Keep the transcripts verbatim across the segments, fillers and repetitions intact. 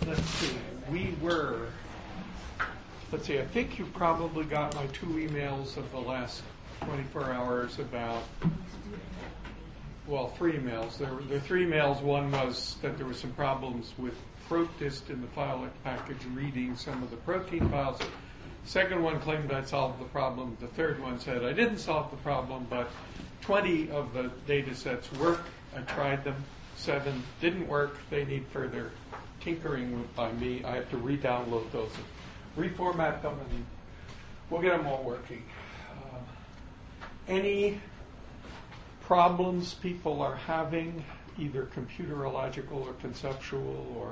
let's see, we were, let's see, I think you probably got my two emails of the last twenty-four hours about, well, three emails. There were, there were three emails. One was that there were some problems with Protist in the file package reading some of the protein files. Second one claimed I solved the problem. The third one said I didn't solve the problem, but twenty of the data sets work. I tried them. Seven didn't work. They need further tinkering by me. I have to re-download those and reformat them, and we'll get them all working. Uh, any problems people are having, either computerological or conceptual, or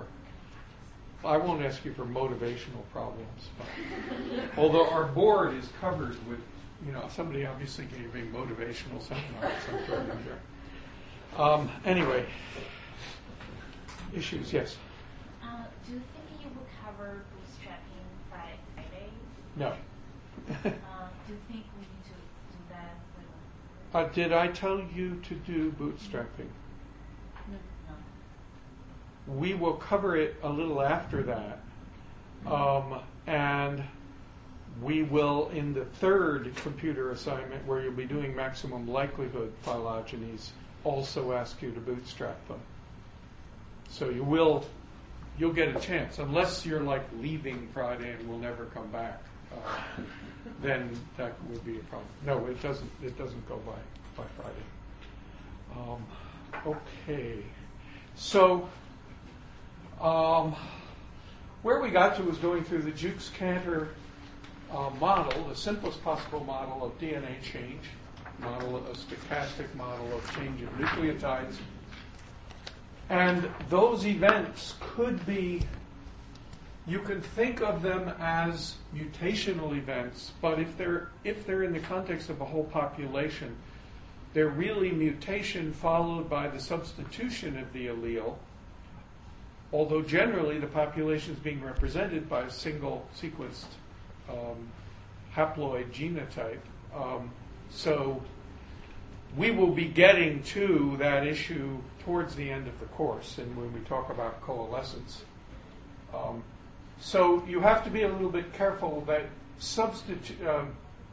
I won't ask you for motivational problems. But although our board is covered with, you know, somebody obviously gave a motivational seminar at some point in there. Um, anyway, issues, yes? Uh, do you think you will cover bootstrapping by Friday? No. uh, do you think we need to do that? Uh, did I tell you to do bootstrapping? No. No. We will cover it a little after that. Um, and we will, in the third computer assignment, where you'll be doing maximum likelihood phylogenies, also ask you to bootstrap them. So you will, you'll get a chance, unless you're like leaving Friday and will never come back. Uh, then that would be a problem. No, it doesn't. It doesn't go by by Friday. Um, okay, so um, where we got to was going through the Jukes-Cantor uh, model, the simplest possible model of D N A change, model, a stochastic model of change of nucleotides. And those events could be, you can think of them as mutational events, but if they're if they're in the context of a whole population, they're really mutation followed by the substitution of the allele, although generally the population is being represented by a single sequenced um, haploid genotype. Um, so we will be getting to that issue towards the end of the course, and when we talk about coalescence. Um, so you have to be a little bit careful that substitu- um,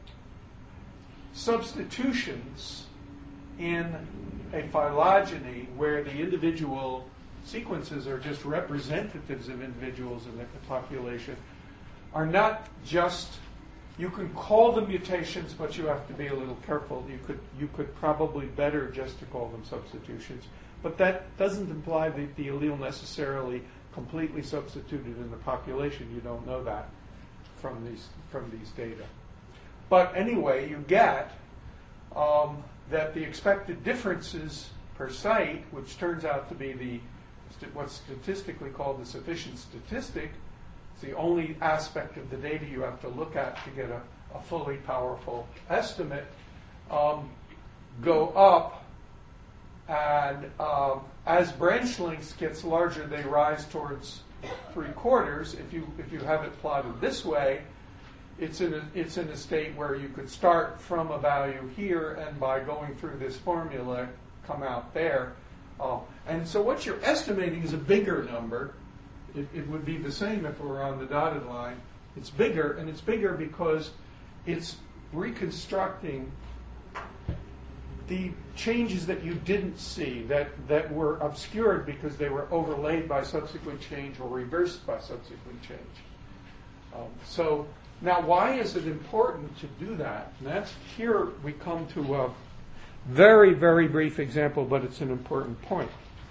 substitutions in a phylogeny where the individual sequences are just representatives of individuals in the population are not just, you can call them mutations, but you have to be a little careful. You could you could probably better just to call them substitutions. But that doesn't imply that the allele necessarily completely substituted in the population. You don't know that from these from these data. But anyway, you get um, that the expected differences per site, which turns out to be the what's statistically called the sufficient statistic, it's the only aspect of the data you have to look at to get a, a fully powerful estimate, um, go up. And um, as branch lengths gets larger, they rise towards three quarters. If you if you have it plotted this way, it's in a, it's in a state where you could start from a value here, and by going through this formula, come out there. Uh, and so what you're estimating is a bigger number. It, it would be the same if it were on the dotted line. It's bigger, and it's bigger because it's reconstructing the changes that you didn't see, that, that were obscured because they were overlaid by subsequent change or reversed by subsequent change. Um, so now why is it important to do that? And that's, here we come to a very, very brief example, but it's an important point.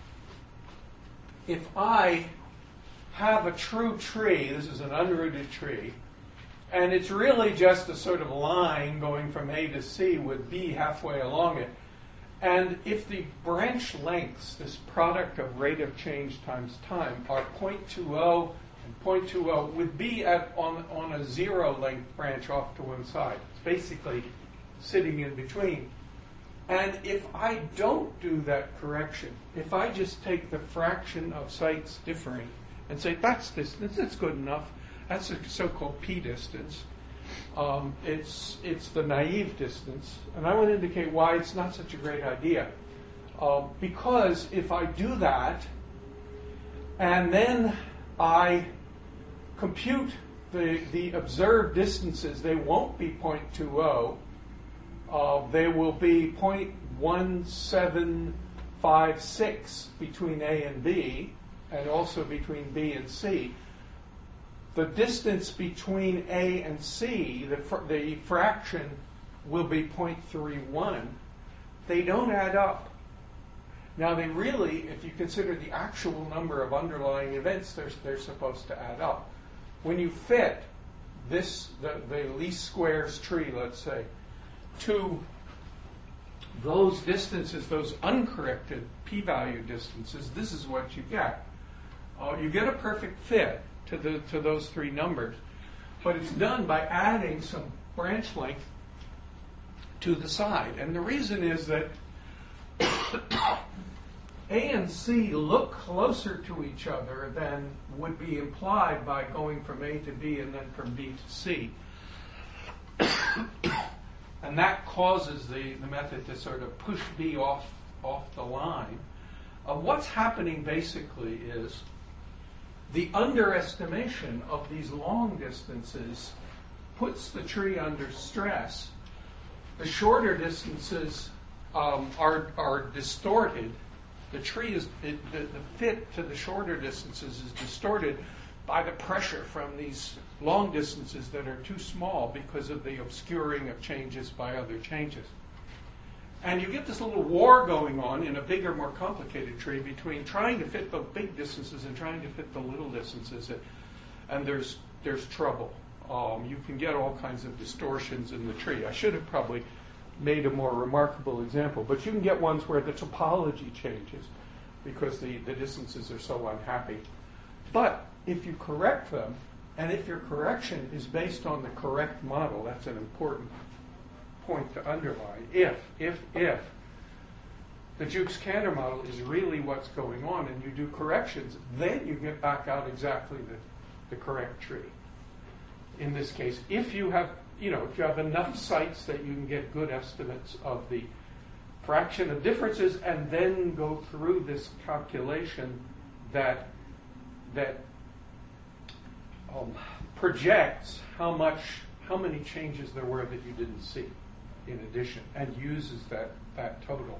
If I have a true tree, this is an unrooted tree, and it's really just a sort of line going from A to C with B halfway along it. And if the branch lengths, this product of rate of change times time, are zero point two zero and zero point two zero, with B at, on, on a zero length branch off to one side. It's basically sitting in between. And if I don't do that correction, if I just take the fraction of sites differing and say, that's distance, that's good enough, that's a so-called p-distance. Um, it's it's the naive distance. And I want to indicate why it's not such a great idea. Uh, because if I do that, and then I compute the, the observed distances. They won't be zero point two zero. Uh, they will be zero point one seven five six between A and B, and also between B and C. The distance between A and C, the, fr- the fraction, will be zero point three one. They don't add up. Now, they really, if you consider the actual number of underlying events, they're, they're supposed to add up. When you fit this, the, the least squares tree, let's say, to those distances, those uncorrected p-value distances, this is what you get. Uh, you get a perfect fit to the to those three numbers, but it's done by adding some branch length to the side. And the reason is that A and C look closer to each other than would be implied by going from A to B and then from B to C. And that causes the, the method to sort of push B off, off the line. Uh, what's happening basically is the underestimation of these long distances puts the tree under stress. The shorter distances um, are, are distorted. The tree is, it, the, the fit to the shorter distances is distorted by the pressure from these long distances that are too small because of the obscuring of changes by other changes. And you get this little war going on in a bigger, more complicated tree between trying to fit the big distances and trying to fit the little distances. And there's, there's trouble. Um, you can get all kinds of distortions in the tree. I should have probably made a more remarkable example, but you can get ones where the topology changes because the, the distances are so unhappy. But if you correct them, and if your correction is based on the correct model, that's an important point to underline. If, if, if the Jukes-Cantor model is really what's going on and you do corrections, then you get back out exactly the, the correct tree. In this case, if you have, you know, if you have enough sites that you can get good estimates of the fraction of differences and then go through this calculation that that um, projects how much, how many changes there were that you didn't see in addition, and uses that, that total.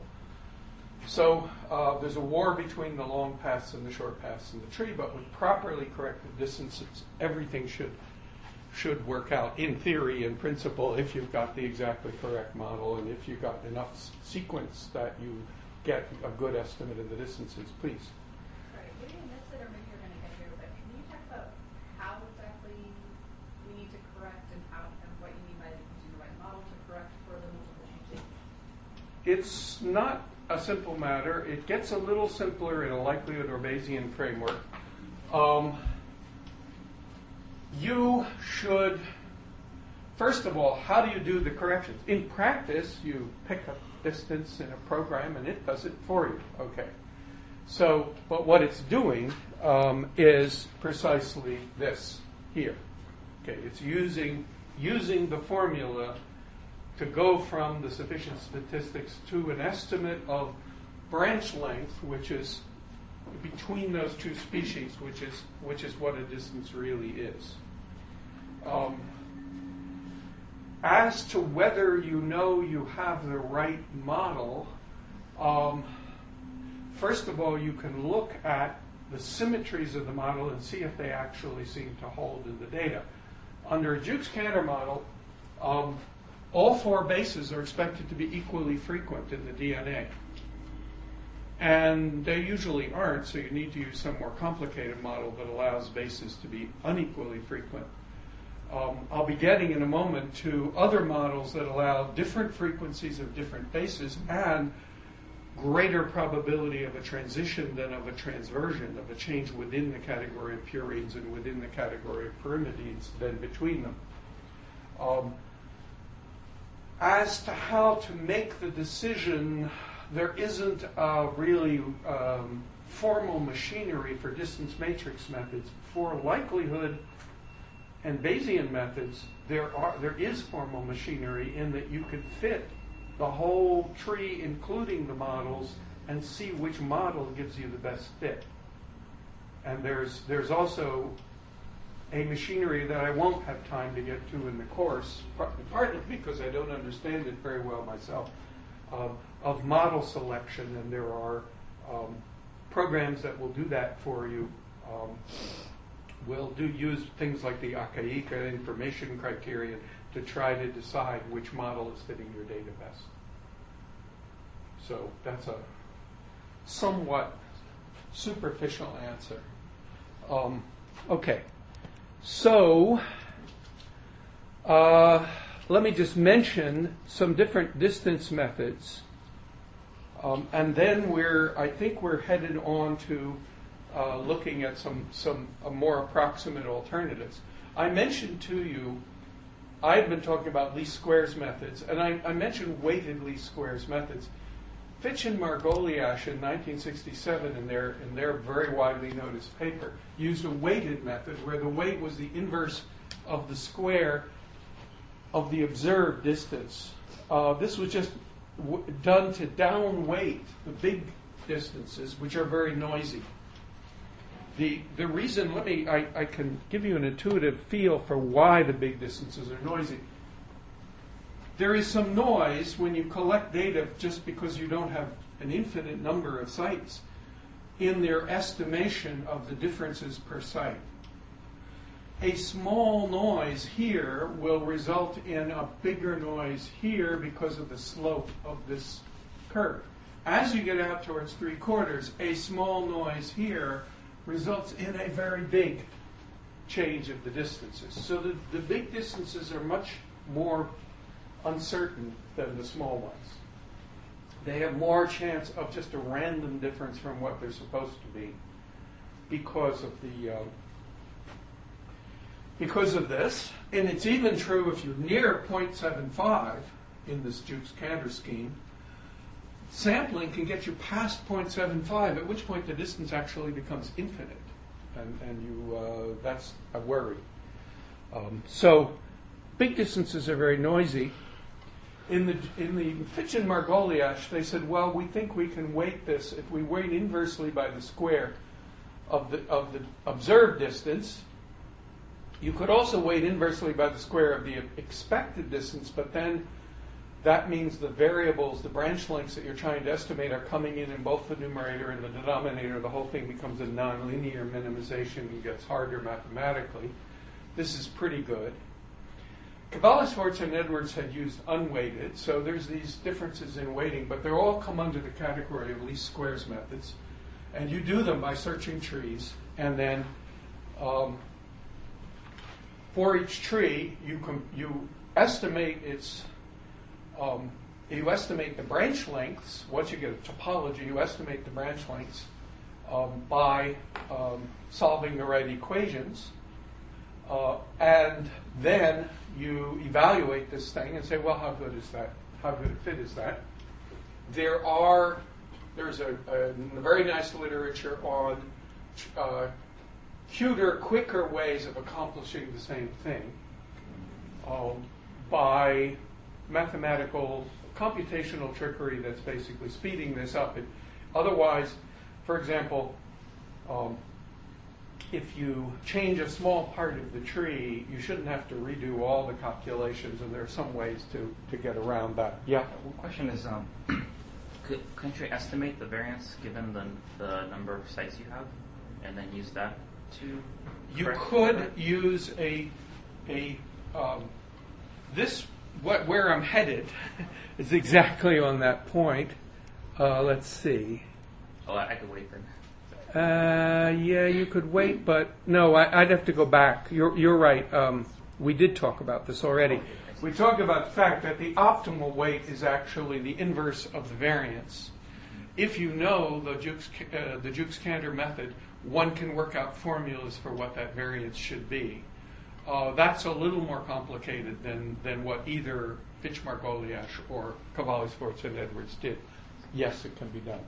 So uh, there's a war between the long paths and the short paths in the tree, but with properly corrected distances, everything should should work out in theory and principle if you've got the exactly correct model and if you've got enough s- sequence that you get a good estimate of the distances. Please. Right. We didn't miss it, or maybe you're going to get here, but can you talk about how exactly we need to correct and how and what you mean by using the right model to correct for the multiple changes? It's not a simple matter. It gets a little simpler in a likelihood or Bayesian framework. Um, you should, first of all, how do you do the corrections? In practice, you pick a distance in a program and it does it for you. Okay. So, but what it's doing um, is precisely this here. Okay, it's using using the formula to go from the sufficient statistics to an estimate of branch length, which is between those two species, which is which is what a distance really is. Um, as to whether you know you have the right model, um, first of all, you can look at the symmetries of the model and see if they actually seem to hold in the data. Under a Jukes-Cantor model, um, all four bases are expected to be equally frequent in the D N A. And they usually aren't, so you need to use some more complicated model that allows bases to be unequally frequent. Um, I'll be getting in a moment to other models that allow different frequencies of different bases and greater probability of a transition than of a transversion, of a change within the category of purines and within the category of pyrimidines than between them. Um, as to how to make the decision, there isn't a really um, formal machinery for distance matrix methods. For likelihood and Bayesian methods, there are there is formal machinery in that you could fit the whole tree, including the models, and see which model gives you the best fit. and there's there's also a machinery that I won't have time to get to in the course, partly because I don't understand it very well myself, um, of model selection, and there are um, programs that will do that for you. Um, will do use things like the Akaika information criterion to try to decide which model is fitting your data best. So that's a somewhat superficial answer. Um, okay. So, uh, let me just mention some different distance methods, um, and then we're, I think we're headed on to uh, looking at some, some uh, more approximate alternatives. I mentioned to you, I've been talking about least squares methods, and I, I mentioned weighted least squares methods. Fitch and Margoliash in nineteen sixty-seven, in their in their very widely noticed paper, used a weighted method where the weight was the inverse of the square of the observed distance. Uh, this was just w- done to downweight the big distances, which are very noisy. The the reason, let me, I, I can give you an intuitive feel for why the big distances are noisy. There is some noise when you collect data just because you don't have an infinite number of sites in their estimation of the differences per site. A small noise here will result in a bigger noise here because of the slope of this curve. As you get out towards three quarters, a small noise here results in a very big change of the distances. So the, the big distances are much more uncertain than the small ones. They have more chance of just a random difference from what they're supposed to be because of the uh, because of this. And it's even true if you're near zero point seven five in this Jukes-Cantor scheme. Sampling can get you past zero point seven five, at which point the distance actually becomes infinite, and and you uh, that's a worry. Um, so big distances are very noisy. In the in the Fitch and Margoliash, they said, well, we think we can weight this if we weight inversely by the square of the of the observed distance. You could also weight inversely by the square of the expected distance, but then that means the variables, the branch lengths that you're trying to estimate, are coming in in both the numerator and the denominator. The whole thing becomes a nonlinear minimization and gets harder mathematically. This is pretty good. Cavalli, Sforza, and Edwards had used unweighted, so there's these differences in weighting, but they all come under the category of least squares methods. And you do them by searching trees, and then um, for each tree, you com- you estimate its um, you estimate the branch lengths. Once you get a topology, you estimate the branch lengths um, by um, solving the right equations, uh, and then you evaluate this thing and say, well, how good is that? How good a fit is that? There are, there's a, a very nice literature on uh, cuter, quicker ways of accomplishing the same thing um, by mathematical, computational trickery that's basically speeding this up. It, otherwise, for example, um, if you change a small part of the tree, you shouldn't have to redo all the calculations, and there are some ways to, to get around that. Yeah? One question is, um, could, couldn't you estimate the variance given the, the number of sites you have, and then use that to You correct could that? use a, a um, this, what, where I'm headed is exactly on that point. Uh, let's see. Oh, I, I could wait then. Uh, yeah, you could wait, but no, I, I'd have to go back. You're, you're right. Um, we did talk about this already. We talked about the fact that the optimal weight is actually the inverse of the variance. If you know the Jukes, uh, the Jukes-Cantor method, one can work out formulas for what that variance should be. Uh, that's a little more complicated than, than what either Fitch, Margoliash or Cavalli, Sforza, and Edwards did. Yes, it can be done.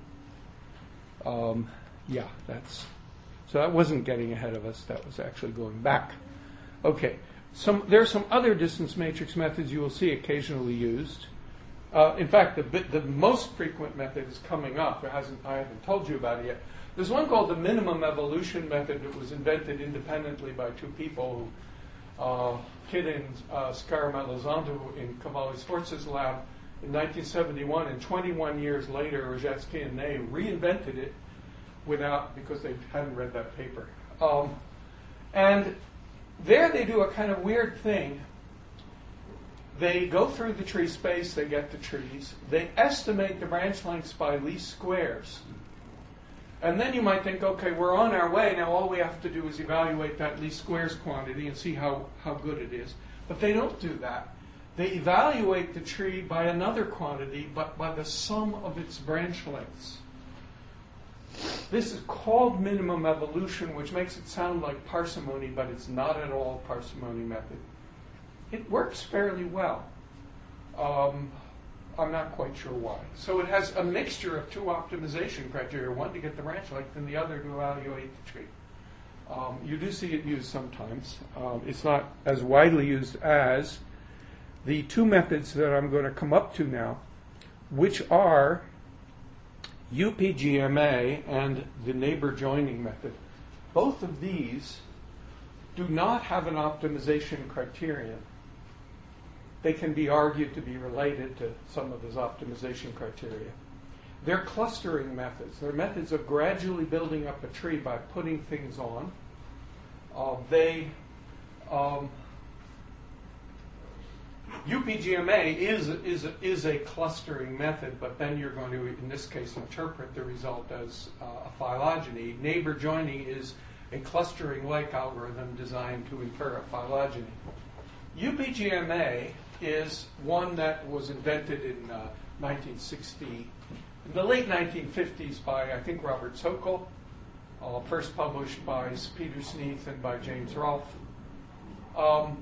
Um, Yeah, that's so that wasn't getting ahead of us. That was actually going back. Okay, some there are some other distance matrix methods you will see occasionally used. Uh, in fact, the the most frequent method is coming up. It hasn't I haven't told you about it yet. There's one called the minimum evolution method that was invented independently by two people, uh, Kidd and uh, Scaramello-Zanto in Cavalli Sforza's lab in nineteen seventy-one, and twenty-one years later, Rozhetsky and Ney reinvented it without, because they hadn't read that paper. Um, and there they do a kind of weird thing. They go through the tree space, they get the trees, they estimate the branch lengths by least squares. And then you might think, okay, we're on our way, now all we have to do is evaluate that least squares quantity and see how, how good it is. But they don't do that. They evaluate the tree by another quantity, but by the sum of its branch lengths. This is called minimum evolution, which makes it sound like parsimony, but it's not at all a parsimony method. It works fairly well. Um, I'm not quite sure why. So it has a mixture of two optimization criteria, one to get the branch length and the other to evaluate the tree. Um, you do see it used sometimes. Um, it's not as widely used as the two methods that I'm going to come up to now, which are U P G M A and the neighbor joining method. Both of these do not have an optimization criterion. They can be argued to be related to some of those optimization criteria. They're clustering methods. They're methods of gradually building up a tree by putting things on. Uh, they, um, U P G M A is, is, is a clustering method, but then you're going to, in this case, interpret the result as uh, a phylogeny. Neighbor joining is a clustering-like algorithm designed to infer a phylogeny. U P G M A is one that was invented in uh, nineteen sixty, in the late nineteen fifties by, I think, Robert Sokol, uh, first published by Peter Sneath and by James Rolfe. Um,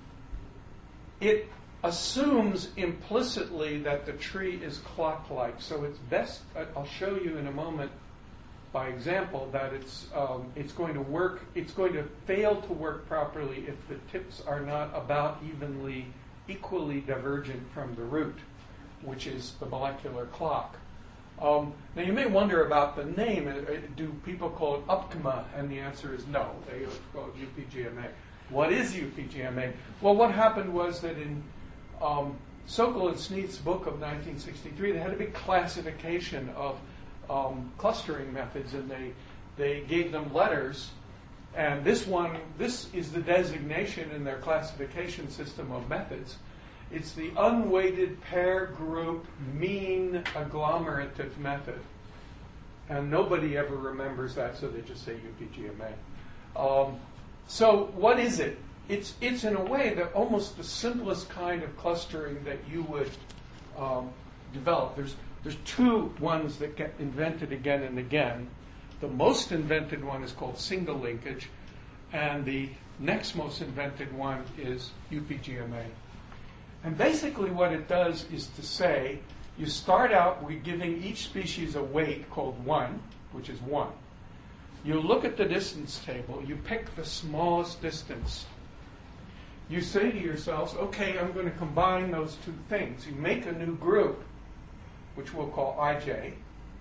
it assumes implicitly that the tree is clock-like, so it's best, I'll show you in a moment by example, that it's um, it's going to work, it's going to fail to work properly if the tips are not about evenly, equally divergent from the root, which is the molecular clock. Um, now you may wonder about the name. Do people call it UPGMA? And the answer is no. They call it U P G M A. What is U P G M A? Well, what happened was that in um, Sokol and Sneath's book of nineteen sixty-three, they had a big classification of Um, clustering methods, and they they gave them letters, and this one, this is the designation in their classification system of methods. It's the unweighted pair group mean agglomerative method, and nobody ever remembers that, so they just say U P G M A. Um, so what is it? It's it's in a way the almost the simplest kind of clustering that you would um, develop. There's There's two ones that get invented again and again. The most invented one is called single linkage, and the next most invented one is U P G M A. And basically what it does is to say, you start out with giving each species a weight called one, which is one. You look at the distance table, you pick the smallest distance. You say to yourselves, okay, I'm going to combine those two things. You make a new group, which we'll call I J.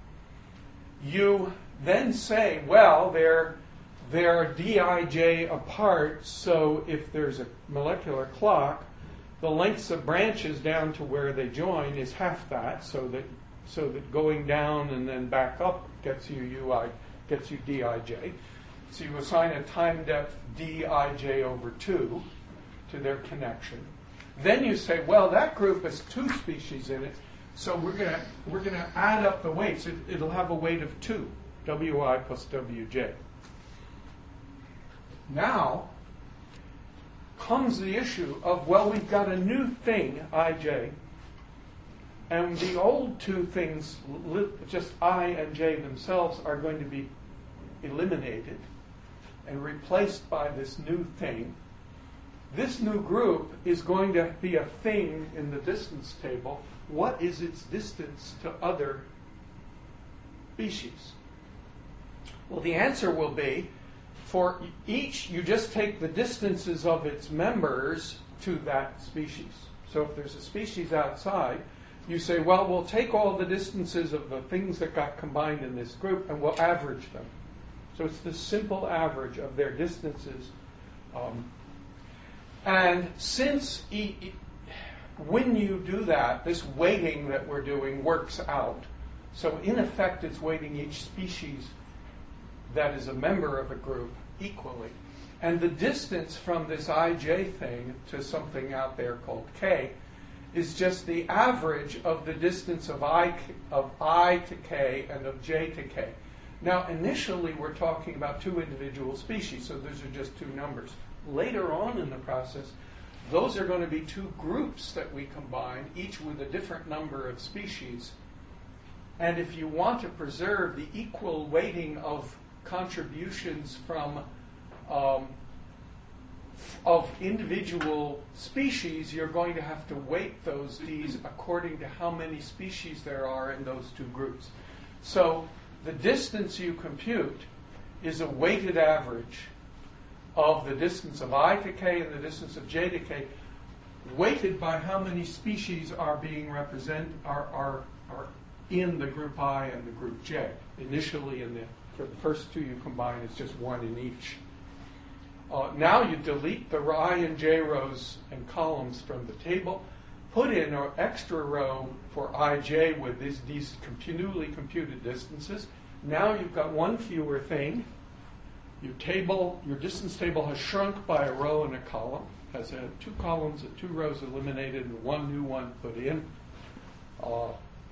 You then say, well, they're, they're D I J apart, so if there's a molecular clock, the lengths of branches down to where they join is half that, so that so that going down and then back up gets you U I, gets you D I J. So you assign a time depth D I J over two to their connection. Then you say, well, that group has two species in it, so we're gonna we're gonna add up the weights. It, it'll have a weight of two, W I plus W J. Now comes the issue of, well, we've got a new thing, I J, and the old two things, just I and J themselves, are going to be eliminated and replaced by this new thing. This new group is going to be a thing in the distance table. What is its distance to other species? Well, the answer will be, for each, you just take the distances of its members to that species. So if there's a species outside, you say, well, we'll take all the distances of the things that got combined in this group and we'll average them. So it's the simple average of their distances. Um, and since e- e- when you do that, this weighting that we're doing works out. So in effect, it's weighting each species that is a member of a group equally. And the distance from this ij thing to something out there called k is just the average of the distance of i, of I to k and of j to k. Now, initially, we're talking about two individual species, so those are just two numbers. Later on in the process, those are going to be two groups that we combine, each with a different number of species. And if you want to preserve the equal weighting of contributions from um, of individual species, you're going to have to weight those d's according to how many species there are in those two groups. So the distance you compute is a weighted average of the distance of I to k and the distance of j to k, weighted by how many species are being represent are are, are in the group I and the group j. Initially, in the for the first two you combine, it's just one in each. Uh, now you delete the I and j rows and columns from the table, put in an extra row for ij with these, these compu- newly computed distances. Now you've got one fewer thing. Your table, your distance table has shrunk by a row and a column, has had two columns and two rows eliminated and one new one put in. Uh,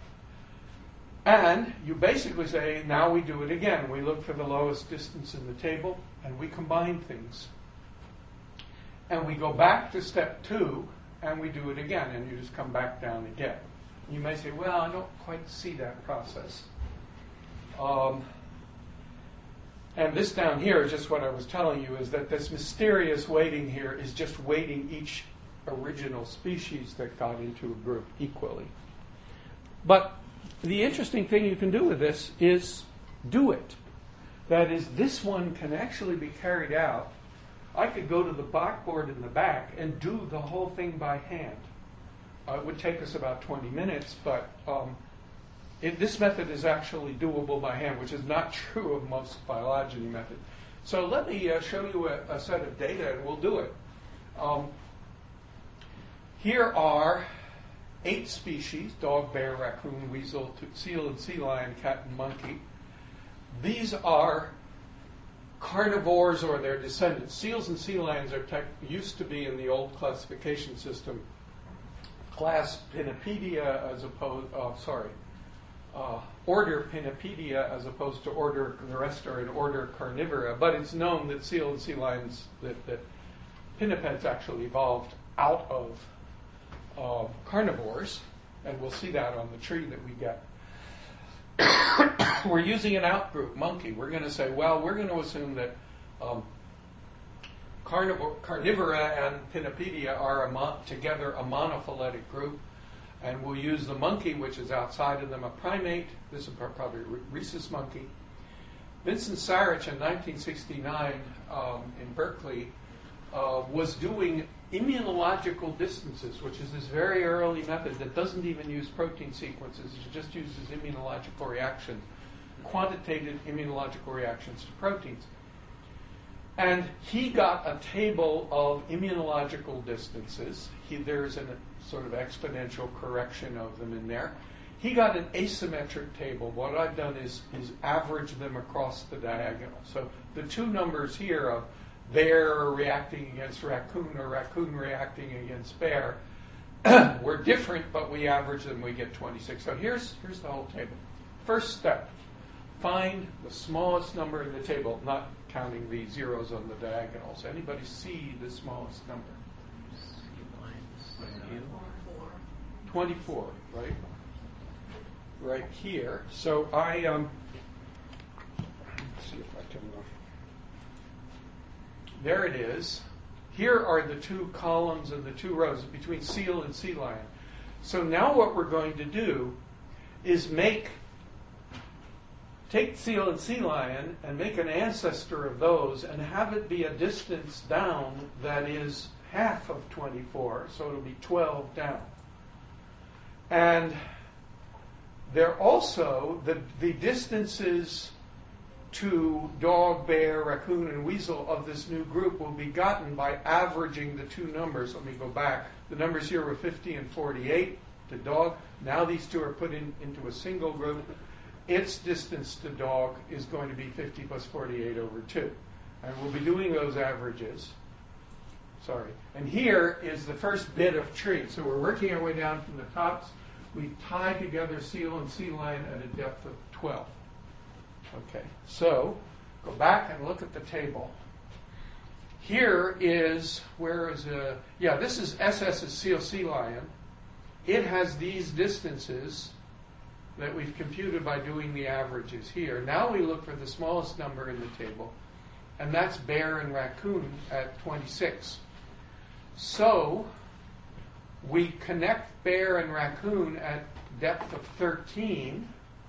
and you basically say, now we do it again. We look for the lowest distance in the table and we combine things. And we go back to step two and we do it again, and you just come back down again. You may say, well, I don't quite see that process. Um, and this down here is just what I was telling you, is that this mysterious weighting here is just weighting each original species that got into a group equally. But the interesting thing you can do with this is do it. That is, this one can actually be carried out. I could go to the blackboard in the back and do the whole thing by hand. Uh, it would take us about twenty minutes, but um, it, this method is actually doable by hand, which is not true of most phylogeny methods. So let me uh, show you a, a set of data, and we'll do it. Um, here are eight species: dog, bear, raccoon, weasel, seal and sea lion, cat, and monkey. These are carnivores or their descendants. Seals and sea lions are tech, used to be in the old classification system class Pinnipedia as opposed, oh, sorry, uh, order Pinnipedia as opposed to order, the rest are in order Carnivora. But it's known that seal and sea lions, that, that pinnipeds actually evolved out of uh, carnivores, and we'll see that on the tree that we get. We're using an outgroup, monkey. We're going to say, well, we're going to assume that um, carnivore, Carnivora and Pinnipedia are a mon- together a monophyletic group, and we'll use the monkey, which is outside of them, a primate. This is probably a rhesus monkey. Vincent Sarich in nineteen sixty-nine um, in Berkeley uh, was doing immunological distances, which is this very early method that doesn't even use protein sequences. It just uses immunological reactions, quantitative immunological reactions to proteins. And he got a table of immunological distances. He, there's a sort of exponential correction of them in there. He got an asymmetric table. What I've done is, is average them across the diagonal. So the two numbers here of bear reacting against raccoon or raccoon reacting against bear were different, but we average them, we get twenty-six. So here's, here's the whole table. First step, find the smallest number in the table, not counting the zeros on the diagonals. Anybody see the smallest number? twenty-four, right? Right here. So I, um, let's see if I can, uh, there it is. Here are the two columns and the two rows between seal and sea lion. So now what we're going to do is make, take seal and sea lion and make an ancestor of those and have it be a distance down that is half of twenty-four, so it'll be twelve down. And they're also, the, the distances to dog, bear, raccoon, and weasel of this new group will be gotten by averaging the two numbers. Let me go back. The numbers here were fifty and forty-eight to dog. Now these two are put in, into a single group. Its distance to dog is going to be fifty plus forty-eight over two. And we'll be doing those averages. Sorry. And here is the first bit of tree. So we're working our way down from the tops. We tie together seal and sea lion at a depth of twelve. Okay, so go back and look at the table. Here is, where is, uh, yeah, this is S S's seal sea lion. It has these distances that we've computed by doing the averages here. Now we look for the smallest number in the table, and that's bear and raccoon at twenty-six. So we connect bear and raccoon at depth of thirteen,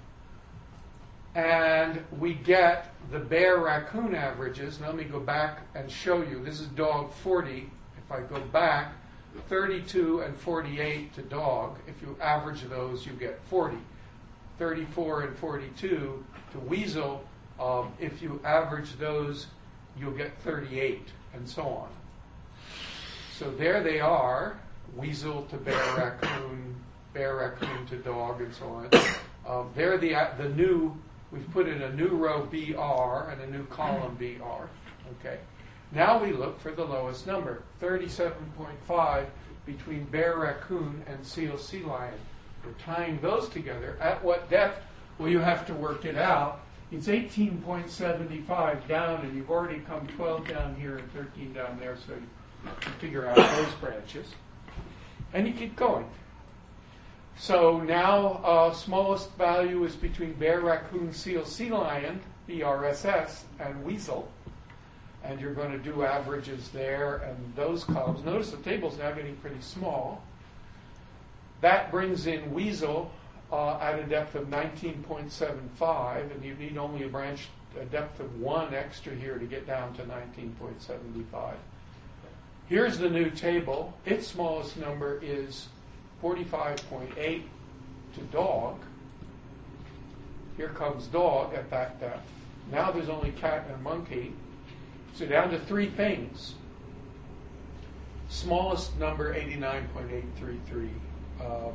and we get the bear-raccoon averages. Now let me go back and show you. This is dog forty. If I go back, thirty-two and forty-eight to dog. If you average those, you get forty. thirty-four and forty-two to weasel. Um, if you average those, you'll get thirty-eight, and so on. So there they are. Weasel to bear-raccoon, bear-raccoon to dog, and so on. Um, they're the, the new... We've put in a new row B R and a new column B R. Okay. Now we look for the lowest number, thirty-seven point five between bear raccoon and seal sea lion. We're tying those together. At what depth? Well, you have to work it out. It's eighteen point seven five down, and you've already come twelve down here and thirteen down there, so you can figure out those branches. And you keep going. So now uh, smallest value is between bear, raccoon, seal, sea lion, B R S S, and weasel. And you're going to do averages there and those columns. Notice the table's now getting pretty small. That brings in weasel uh, at a depth of nineteen point seven five, and you need only a branch, a depth of one extra here to get down to nineteen point seven five. Here's the new table. Its smallest number is forty-five point eight to dog. Here comes dog at that depth. Now there's only cat and monkey. So down to three things. Smallest number, eighty-nine point eight three three. Um,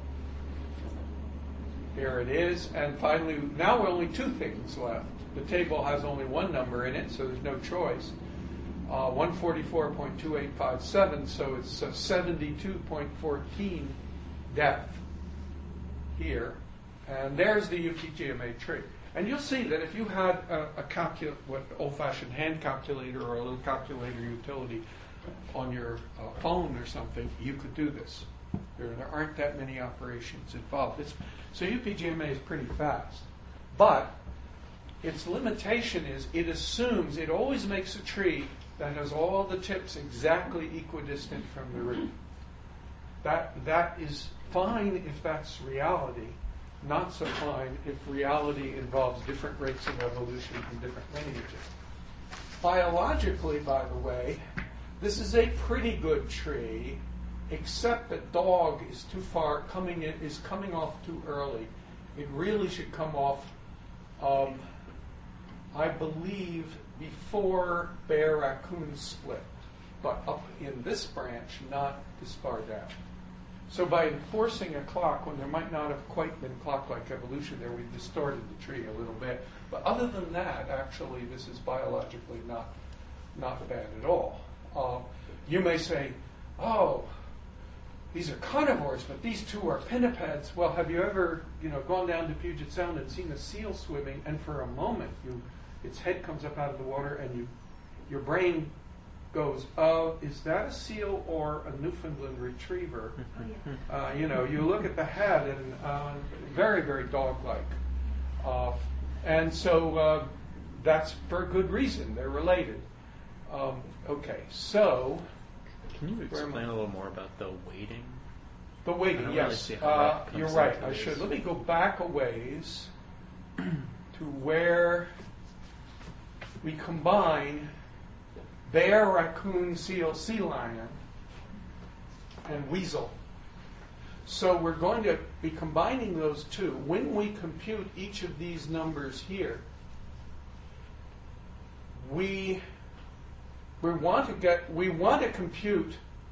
there it is. And finally, now we're only two things left. The table has only one number in it, so there's no choice. Uh, one forty-four point two eight five seven, so it's uh, seventy-two point one four depth here. And there's the U P G M A tree. And you'll see that if you had a, a calcul- what old-fashioned hand calculator or a little calculator utility on your uh, phone or something, you could do this. There, there aren't that many operations involved. It's, so U P G M A is pretty fast. But its limitation is it assumes, it always makes a tree that has all the tips exactly equidistant from the root. That, that is fine if that's reality. Not so fine if reality involves different rates of evolution from different lineages. Biologically, by the way, this is a pretty good tree, except that dog is too far coming in, is coming off too early. It really should come off, um, I believe, before bear raccoon split, but up in this branch, not this far down. So by enforcing a clock when there might not have quite been clock-like evolution there, we've distorted the tree a little bit. But other than that, actually, this is biologically not not bad at all. Uh, you may say, oh, these are carnivores, but these two are pinnipeds. Well, have you ever, you know, gone down to Puget Sound and seen a seal swimming, and for a moment, you, its head comes up out of the water, and you, your brain goes, oh, is that a seal or a Newfoundland retriever? Oh, yeah. Uh, you know, you look at the head, and uh, very, very dog-like. Uh, and so uh, that's for good reason. They're related. Um, okay, so... Can you explain a little more about the weighting? The I weighting, don't yes. really see how Uh, that comes you're right, into I this. should. Let me go back a ways to where we combine bear, raccoon, seal, sea lion, and weasel. So we're going to be combining those two. When we compute each of these numbers here, we we want to get we want to compute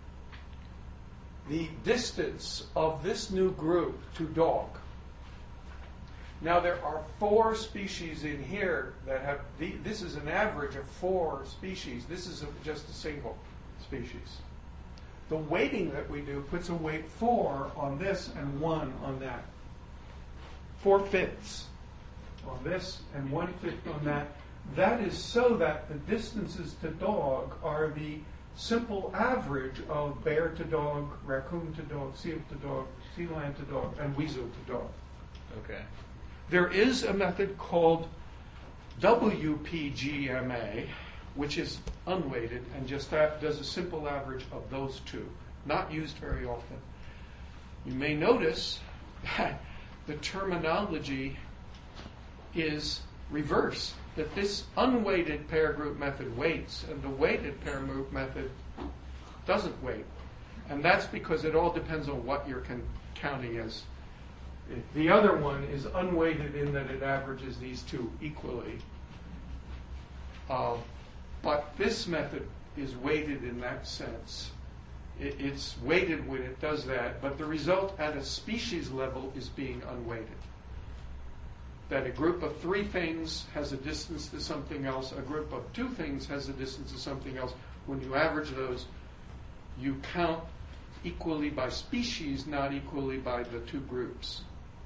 the distance of this new group to dog. Now there are four species in here that have the, this is an average of four species. This is a, just a single species. The weighting that we do puts a weight four on this and one on that. Four fifths on this and one fifth on that. That is so that the distances to dog are the simple average of bear to dog, raccoon to dog, seal to dog, sea lion to dog, and weasel to dog. Okay. There is a method called W P G M A, which is unweighted and just that does a simple average of those two, not used very often. You may notice that the terminology is reverse, that this unweighted pair group method weights and the weighted pair group method doesn't weight. And that's because it all depends on what you're con- counting as. The other one is unweighted in that it averages these two equally. Uh, but this method is weighted in that sense. It, it's weighted when it does that, but the result at a species level is being unweighted. That a group of three things has a distance to something else, a group of two things has a distance to something else. When you average those, you count equally by species, not equally by the two groups.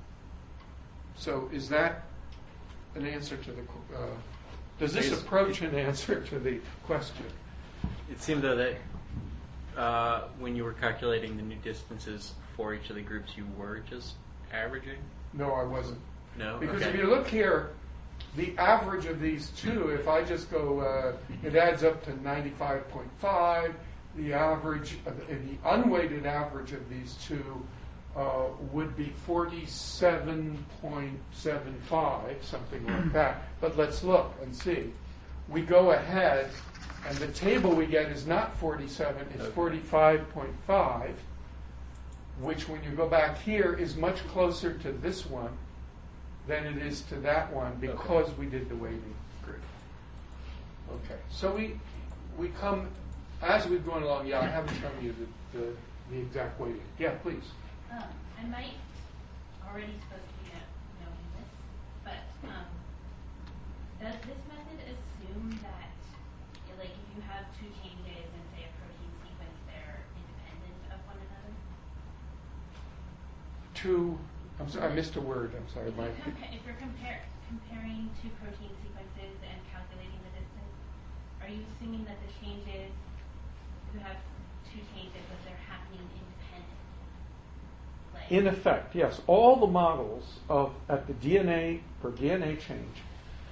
So is that an answer to the, uh, does this approach an answer to the question? It seemed though that uh, when you were calculating the new distances for each of the groups, you were just averaging? No, I wasn't. No? Because Okay. if you look here, the average of these two, if I just go, uh, it adds up to ninety-five point five. The average, of the, the unweighted average of these two uh, would be forty-seven point seven five, something like that. But let's look and see. We go ahead, and the table we get is not forty-seven, it's Okay. forty-five point five, which when you go back here is much closer to this one than it is to that one because Okay. we did the weighting. Great. Okay, so we we come as we've gone along. Yeah, I haven't shown you the, the, the exact weighting. Yeah, please. Um, I might already supposed to be know- knowing this, but um, does this method assume that, eh, like, if you have two changes in, say, a protein sequence, they're independent of one another? Two. I'm sorry, I missed a word. I'm sorry, If Mike. you're, compa- if you're compare- comparing two protein sequences and calculating the distance, are you assuming that the changes, if you have two changes, that they're happening independently? Like, In effect, yes. All the models of at the D N A for D N A change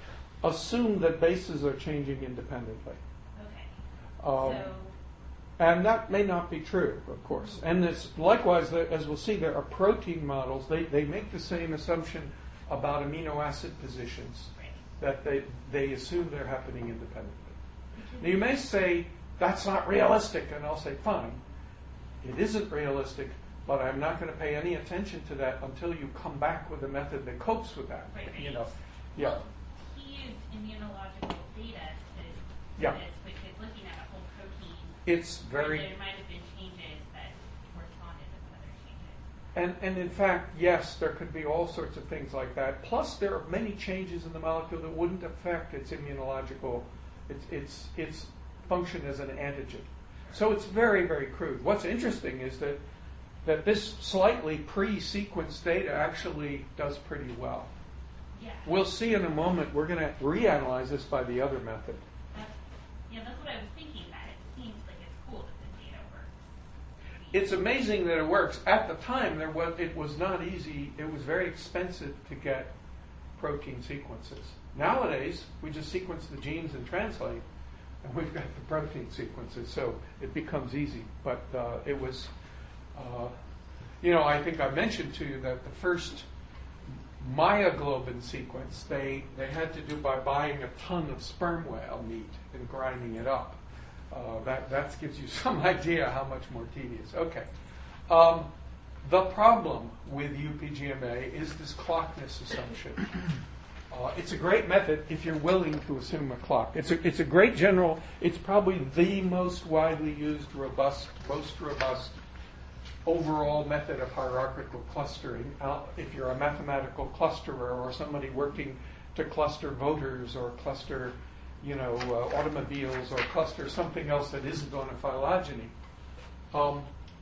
assume that bases are changing independently. okay. Um, so, And that may not be true, of course. And this, likewise, there- as we'll see, there are protein models. They, they make the same assumption about amino acid positions, right. that they, they assume they're happening independently. Now, you may say, that's not realistic, and I'll say, fine. It isn't realistic, but I'm not going to pay any attention to that until you come back with a method that copes with that. Right, right. You know, yeah. Well, he used immunological data to Yeah. this, which is looking at a whole protein. It's where very... there might have been changes that corresponded with other changes. And, and in fact, yes, there could be all sorts of things like that. Plus, there are many changes in the molecule that wouldn't affect its immunological, its, its, its function as an antigen. So it's very, very crude. What's interesting is that, that this slightly pre-sequenced data actually does pretty well. Yeah. We'll see in a moment. We're going to reanalyze this by the other method. That's, yeah, that's what I was thinking, that it seems like it's cool that the data works. It's amazing that it works. At the time, there was it was not easy. It was very expensive to get protein sequences. Nowadays, we just sequence the genes and translate, and we've got the protein sequences, so it becomes easy. But uh, it was, uh, you know, I think I mentioned to you that the first myoglobin sequence they, they had to do by buying a ton of sperm whale meat and grinding it up. Uh, that that gives you some idea how much more tedious. Okay. Um, The problem with U P G M A is this clockness assumption. Uh, it's a great method if you're willing to assume a clock. It's a, it's a great general, it's probably the most widely used, robust, most robust overall method of hierarchical clustering. Uh, if you're a mathematical clusterer or somebody working to cluster voters or cluster, you know, uh, automobiles or cluster something else that isn't on a phylogeny. Um,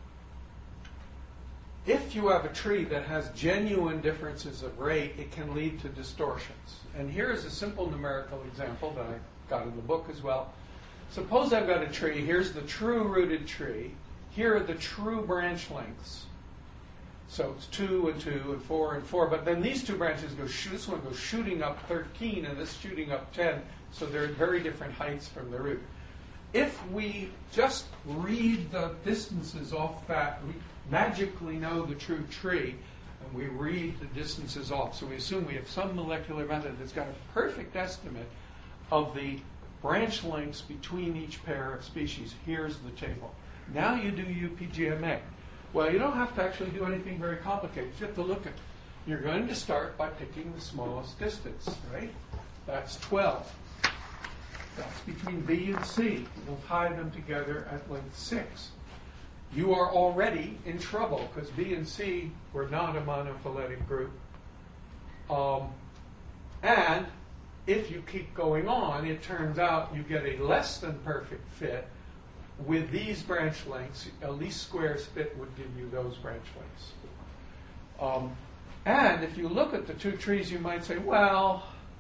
If you have a tree that has genuine differences of rate, it can lead to distortions. And here is a simple numerical example that I got in the book as well. Suppose I've got a tree. Here's the true rooted tree. Here are the true branch lengths. So it's two and two and four and four. But then these two branches go, sh- this one goes shooting up thirteen and this shooting up ten. So they're at very different heights from the root. If we just read the distances off that, we magically know the true tree, and we read the distances off. So we assume we have some molecular method that's got a perfect estimate of the branch lengths between each pair of species. Here's the table. Now you do U P G M A. Well, you don't have to actually do anything very complicated. You have to look at, you're going to start by picking the smallest distance, right? That's twelve. That's between B and C. We'll tie them together at length six. You are already in trouble because B and C were not a monophyletic group. Um, and if you keep going on, it turns out you get a less than perfect fit with these branch lengths. A least squares fit would give you those branch lengths. Um, and if you look at the two trees, you might say, well,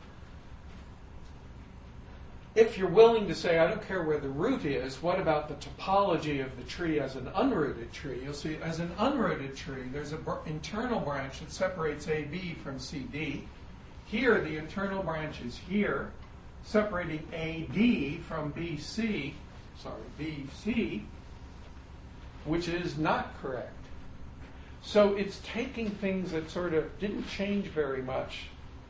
if you're willing to say, I don't care where the root is, what about the topology of the tree as an unrooted tree? You'll see as an unrooted tree, there's an br- internal branch that separates A B from C D. Here, the internal branch is here, separating A D from B C, sorry, B C, which is not correct. So it's taking things that sort of didn't change very much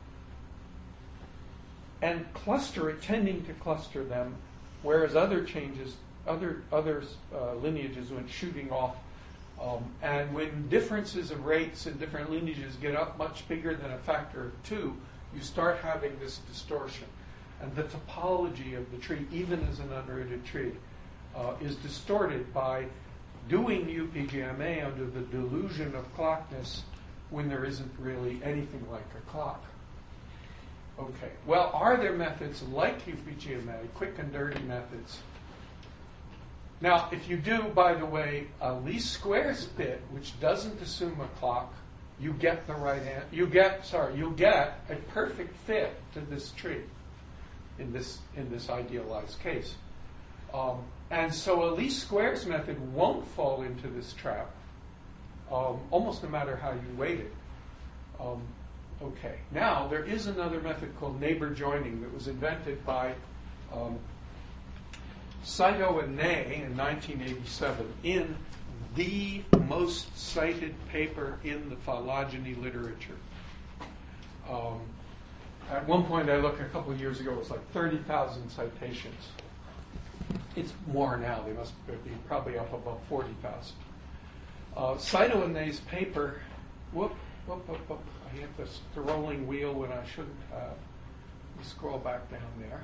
and cluster it, tending to cluster them, whereas other changes, other other uh, lineages went shooting off. Um, and when differences of rates in different lineages get up much bigger than a factor of two, you start having this distortion. And the topology of the tree, even as an unrooted tree, uh, is distorted by doing U P G M A under the delusion of clockness when there isn't really anything like a clock. Okay, well, are there methods like U P G M A, quick and dirty methods? Now, if you do, by the way, a least squares fit, which doesn't assume a clock, you get the right answer. You get, sorry, you get a perfect fit to this tree in this in this idealized case. Um, and so a least squares method won't fall into this trap, um, almost no matter how you weight it. Um, Okay, now there is another method called neighbor joining that was invented by um, Saito and Ney in nineteen eighty-seven in the most cited paper in the phylogeny literature. Um, at one point I looked a couple of years ago, it was like thirty thousand citations. It's more now, they must be probably up above forty thousand. Uh, Saito and Ney's paper, whoop, whoop, whoop, whoop. I hit this, the rolling wheel when I shouldn't have. Let me scroll back down there.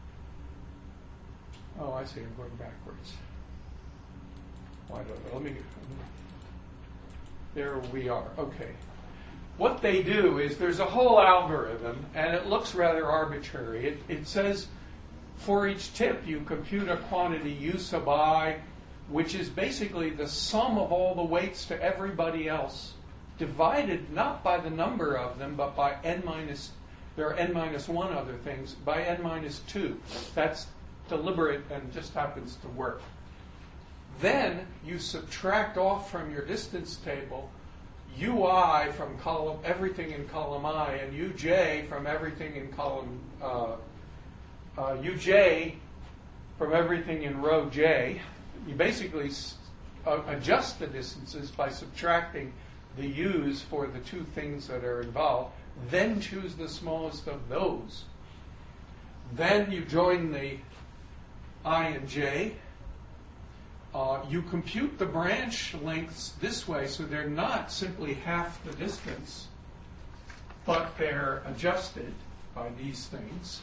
Oh, I see, I'm going backwards. Why don't I? Let me, there we are. Okay. What they do is there's a whole algorithm, and it looks rather arbitrary. It, it says for each tip you compute a quantity U sub I, which is basically the sum of all the weights to everybody else, divided not by the number of them, but by n minus, there are n minus one other things, by n minus two. That's deliberate and just happens to work. Then you subtract off from your distance table ui from column, everything in column I, and uj from everything in column, uh, uh, uj from everything in row j. You basically s- uh, adjust the distances by subtracting the u's for the two things that are involved, then choose the smallest of those. Then you join the I and j, uh, you compute the branch lengths this way, so they're not simply half the distance, but they're adjusted by these things.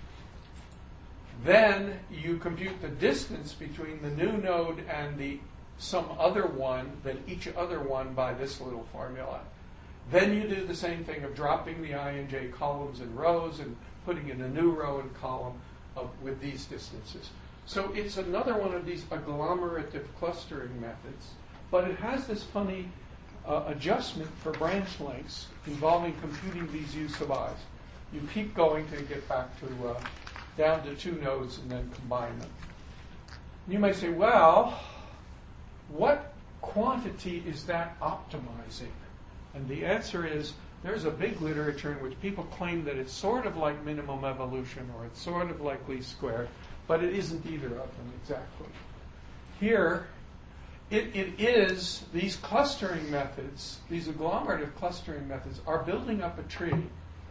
Then you compute the distance between the new node and the some other one than each other one by this little formula. Then you do the same thing of dropping the I and j columns and rows and putting in a new row and column of, with these distances. So it's another one of these agglomerative clustering methods, but it has this funny uh, adjustment for branch lengths involving computing these u sub i's. You keep going to get back to uh, down to two nodes and then combine them. You may say, well, what quantity is that optimizing? And the answer is, there's a big literature in which people claim that it's sort of like minimum evolution or it's sort of like least squared, but it isn't either of them exactly. Here, it, it is, these clustering methods, these agglomerative clustering methods, are building up a tree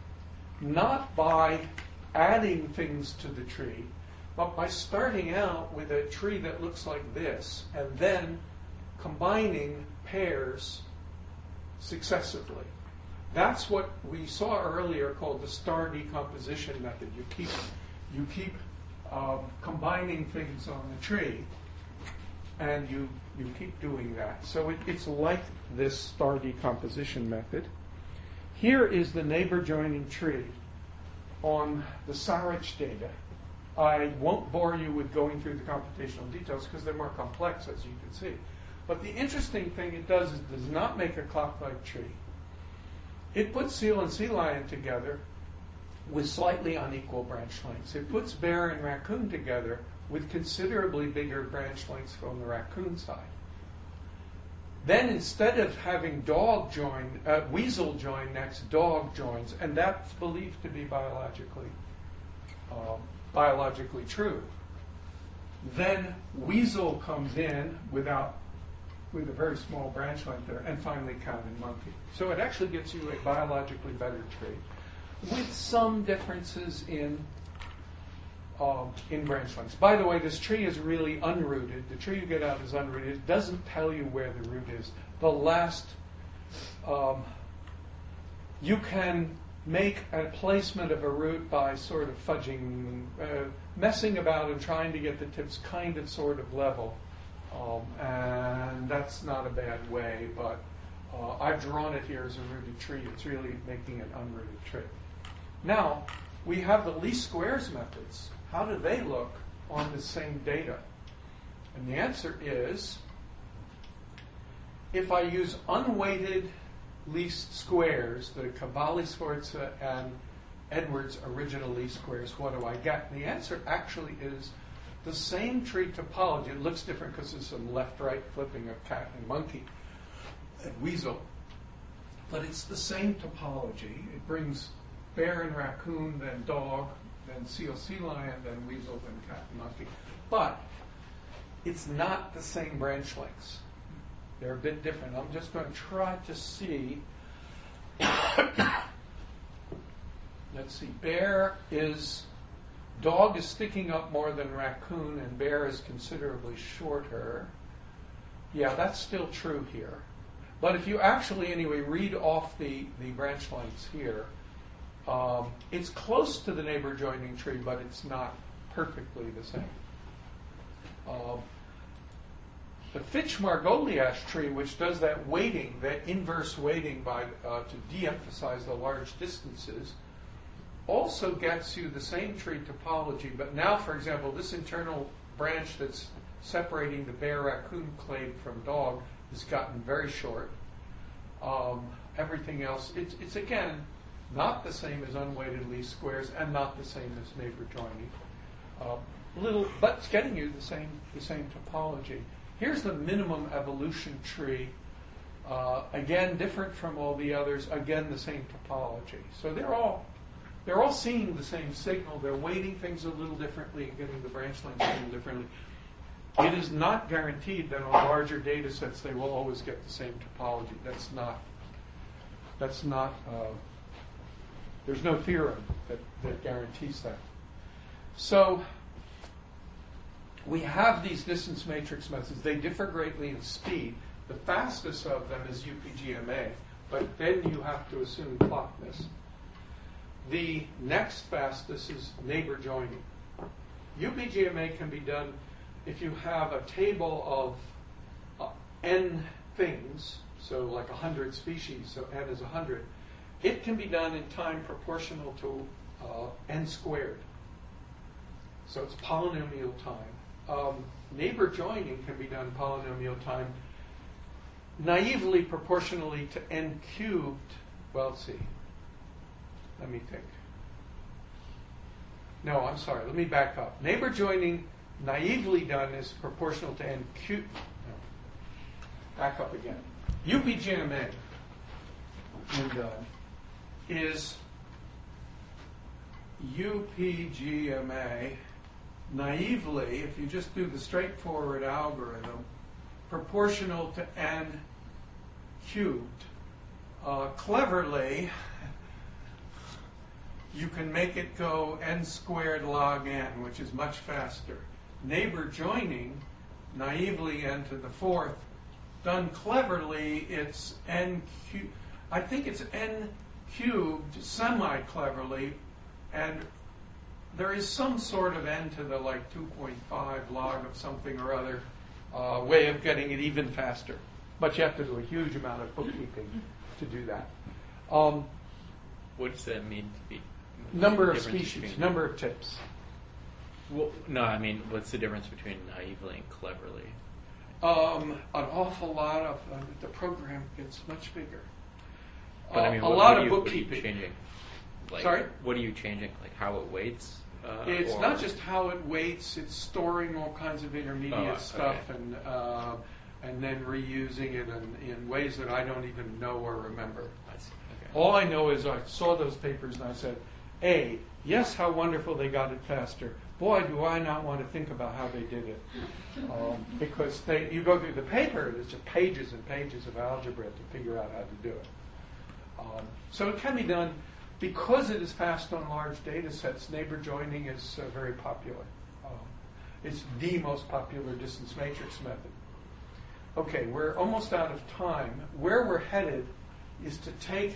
not by adding things to the tree, but by starting out with a tree that looks like this and then combining pairs successively. That's what we saw earlier called the star decomposition method. You keep, you keep um, combining things on the tree, and you, you keep doing that. So it, it's like this star decomposition method. Here is the neighbor joining tree on the Sarich data. I won't bore you with going through the computational details because they're more complex, as you can see. But the interesting thing it does is it does not make a clock-like tree. It puts seal and sea lion together with slightly unequal branch lengths. It puts bear and raccoon together with considerably bigger branch lengths from the raccoon side. Then instead of having dog join, uh, weasel join next, dog joins, and that's believed to be biologically um, biologically true. Then weasel comes in without with a very small branch length there, and finally cow and monkey. So it actually gets you a biologically better tree with some differences in um, in branch lengths. By the way, this tree is really unrooted. The tree you get out is unrooted. It doesn't tell you where the root is. The last, um, you can make a placement of a root by sort of fudging, uh, messing about and trying to get the tips kind of sort of level. Um, and that's not a bad way, but uh, I've drawn it here as a rooted tree. It's really making an unrooted tree. Now, we have the least squares methods. How do they look on the same data? And the answer is, if I use unweighted least squares, the Cavalli-Sforza and Edwards original least squares, what do I get? And the answer actually is the same tree topology. It looks different because there's some left-right flipping of cat and monkey and weasel. But it's the same topology. It brings bear and raccoon, then dog, then seal sea lion, then weasel, then cat and monkey. But it's not the same branch lengths. They're a bit different. I'm just going to try to see. Let's see. Bear is... Dog is sticking up more than raccoon, and bear is considerably shorter. Yeah, that's still true here. But if you actually, anyway, read off the, the branch lengths here, um, it's close to the neighbor joining tree, but it's not perfectly the same. Um, the Fitch-Margoliouth tree, which does that weighting, that inverse weighting by uh, to de-emphasize the large distances, also gets you the same tree topology, but now, for example, this internal branch that's separating the bear-raccoon clade from dog has gotten very short. Um, everything else, it's, it's again not the same as unweighted least squares and not the same as neighbor joining. Uh, little, but it's getting you the same the same topology. Here's the minimum evolution tree. Uh, again, different from all the others. Again, the same topology. So they're all they're all seeing the same signal. They're weighting things a little differently and getting the branch length a little differently. It is not guaranteed that on larger data sets they will always get the same topology. That's not. That's not. Uh, there's no theorem that, that guarantees that. So we have these distance matrix methods. They differ greatly in speed. The fastest of them is U P G M A, but then you have to assume clockness. The next fastest is neighbor joining. U P G M A can be done if you have a table of uh, n things, so like one hundred species, so n is one hundred. It can be done in time proportional to uh, n squared. So it's polynomial time. Um, neighbor joining can be done polynomial time naively proportionally to n cubed. Well, let's see. Let me think. No, I'm sorry. Let me back up. Neighbor joining naively done is proportional to n cubed. No. Back up again. U P G M A when done is U P G M A naively, if you just do the straightforward algorithm, proportional to n cubed. Uh, cleverly, you can make it go n squared log n, which is much faster. Neighbor joining, naively n to the fourth. Done cleverly, it's n cubed. I think it's n cubed semi-cleverly, and there is some sort of n to the like two point five log of something or other uh, way of getting it even faster. But you have to do a huge amount of bookkeeping to do that. Um, What does that mean to be? number of difference species, between- number of tips. Well, no, I mean, what's the difference between naively and cleverly? Um, an awful lot of uh, the program gets much bigger. But Uh, I mean, a what, lot what of are you, what are you bookkeeping. changing? Like, Sorry? What are you changing? Like how it weights? Uh, It's or- not just how it weights; it's storing all kinds of intermediate Oh, stuff okay. and uh, and then reusing it in, in ways that I don't even know or remember. I see. Okay. All I know is I saw those papers and I said, A, yes, how wonderful they got it faster. Boy, do I not want to think about how they did it. Um, because they, you go through the paper, there's just pages and pages of algebra to figure out how to do it. Um, so it can be done because it is fast on large data sets. Neighbor joining is uh, very popular. Um, it's the most popular distance matrix method. Okay, we're almost out of time. Where we're headed is to take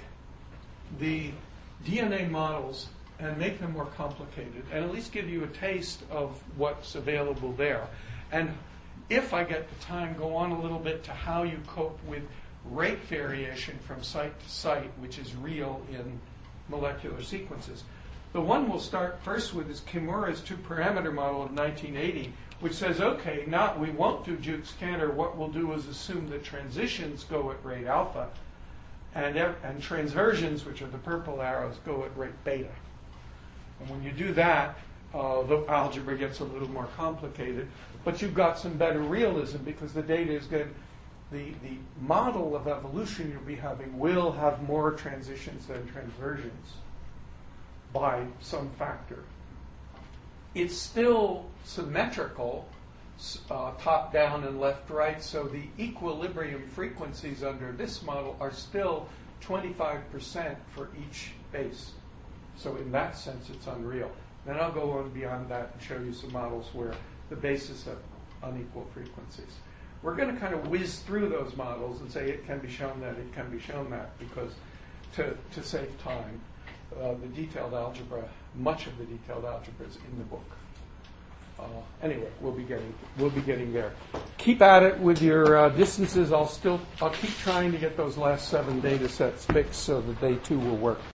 the D N A models and make them more complicated and at least give you a taste of what's available there. And if I get the time, go on a little bit to how you cope with rate variation from site to site, which is real in molecular sequences. The one we'll start first with is Kimura's two-parameter model of nineteen eighty, which says, okay, not we won't do Jukes Cantor. What we'll do is assume that transitions go at rate alpha, and, ev- and transversions, which are the purple arrows, go at rate beta. And when you do that, uh, the algebra gets a little more complicated, but you've got some better realism because the data is good. The, the model of evolution you'll be having will have more transitions than transversions by some factor. It's still symmetrical, uh, top down and left right, so the equilibrium frequencies under this model are still twenty-five percent for each base. So in that sense, it's unreal. Then I'll go on beyond that and show you some models where the bases have unequal frequencies. We're going to kind of whiz through those models and say it can be shown that, it can be shown that, because to, to save time, uh, the detailed algebra, much of the detailed algebra is in the book. Uh, anyway, we'll be getting we'll be getting there. Keep at it with your uh, distances. I'll still I'll keep trying to get those last seven data sets fixed so that they too will work.